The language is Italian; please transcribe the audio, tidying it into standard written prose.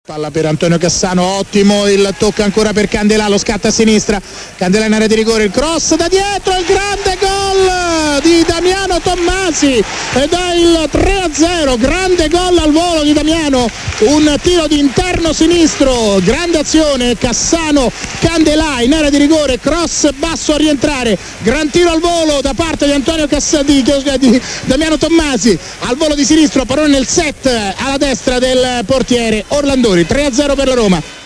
Palla per Antonio Cassano, ottimo il tocco ancora per Candelà, lo scatto a sinistra, Candelà in area di rigore, il cross da dietro, il grande gol di Damiano Tommasi ed è il 3-0, grande gol al volo di Damiano, un tiro di interno sinistro, grande azione, Cassano, Candelà in area di rigore, cross basso a rientrare, gran tiro al volo da parte di Antonio di Damiano Tommasi, al volo di sinistro, parone nel set alla destra del portiere Orlandoni. 3-0 per la Roma.